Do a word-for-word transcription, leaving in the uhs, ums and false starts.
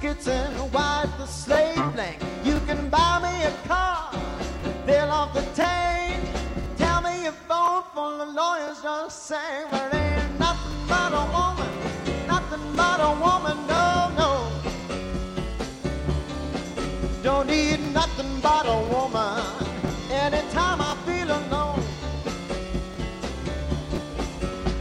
tickets and wipe the slate blank. You can buy me a car, fill off the tank. Tell me your phone full of lawyers just saying, but ain't nothing but a woman, nothing but a woman, no, no. Don't need nothing but a woman anytime I